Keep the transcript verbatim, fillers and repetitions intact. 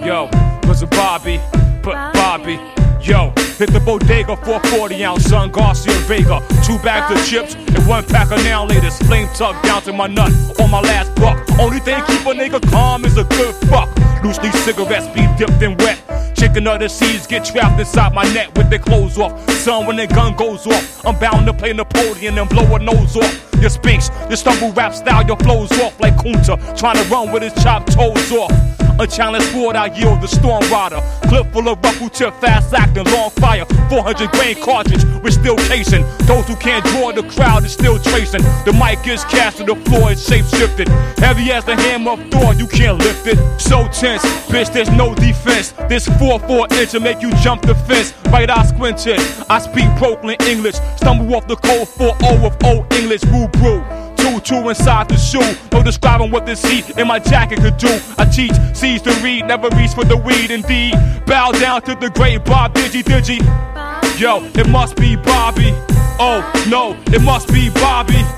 Yo, was a Bobby, but Bobby. Yo, hit the bodega for a forty ounce Sun Garcia Vega. Two bags of chips and one pack of now laters. Flame tucked down to my nut on my last buck. Only thing keep a nigga calm is a good fuck. Loose leaf cigarettes be dipped in wet. Chicken of the seeds get trapped inside my neck with their clothes off. Son, when their gun goes off, I'm bound to play Napoleon and blow a nose off. Your spinks, your stumble rap style, your flows off like Kunta, trying to run with his chopped toes off. Unchallenged sport, I yield the storm rider. Clip full of ruffle tip, fast acting, long fire. four hundred grain cartridge with still casing. Those who can't draw the crowd is still tracing. The mic is cast to the floor, it's shape shifted. Heavy as the hammer of Thor, you can't lift it. So tense, bitch, there's no defense. This four four inch will make you jump the fence. Right eye squinted, I speak Brooklyn English. Stumble off the code four oh of old English, woo brew. Two, two inside the shoe. No describing what this heat in my jacket could do. I teach, sees to read, never reach for the weed. Indeed, bow down to the great Bob Digi Digi. Yo, it must be Bobby. Oh no, it must be Bobby.